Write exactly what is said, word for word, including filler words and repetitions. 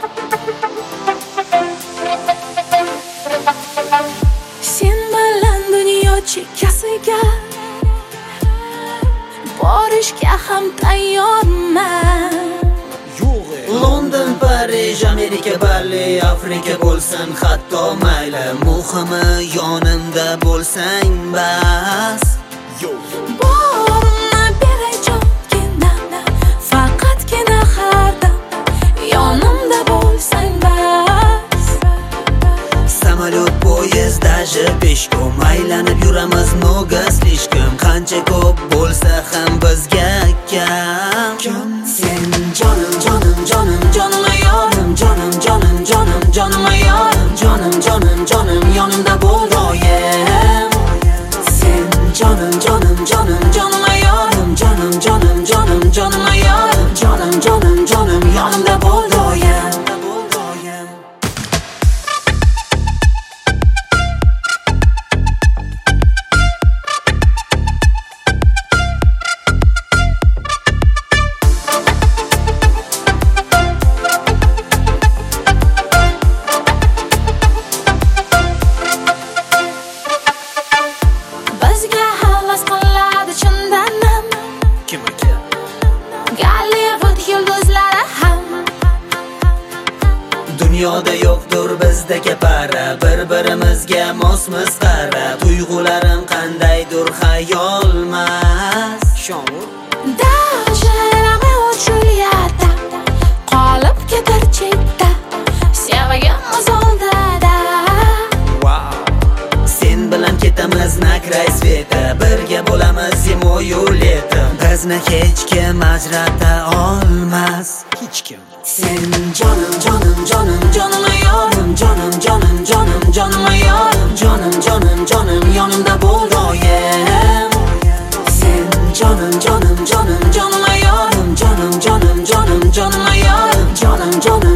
Sen bilan dunyo chekkasiga borishga ham tayyorman. London, Parij, Amerika, Bali, Afrika bo'lsin hatto mayli, muhimi yonimda bo'lsang bas. Borimni beray jonkina, faqatgina har dam yonimda bo'lsang bas. Samolyot, poyezd, даже peshkom aylanib yuramiz много слишком. Qancha ko'p bo'lsa ham bizga kam. Sen jonim jonim jonim jonim ayorim, jonim jonim jonim jonim ayorim, jonim jonim jonim yonimda bo'l doim. Sen jonim jonim jonim jonim ayorim, jonim jonim jonim jonim ayorim, jonim jonim jonim yonimda bo'l doim. Bizga havas qiladi chindanam Kim ekan? Gollivud yulduzlari ham. Dunyoda yo'qdir bizdagi para, bir-birimizga mosmiz qara. Tuyg'ularim qandaydir xayolmas. Shomur Даже Romeo Julieta qolib ketar chetda, sevgimiz oldida. Wow. Sen bilan ketamiz na krай sveta, birga bo'lamiz zimoyu leto. Bizni hech kim ajrata olmas, hech kim. Sen jonim jonim jonim jonim ayorim, jonim jonim jonim jonim ayorim, jonim jonim jonim yonimda bo'l doim. Sen jonim jonim jonim jonim ayorim, jonim jonim jonim jonim ayorim, jonim jonim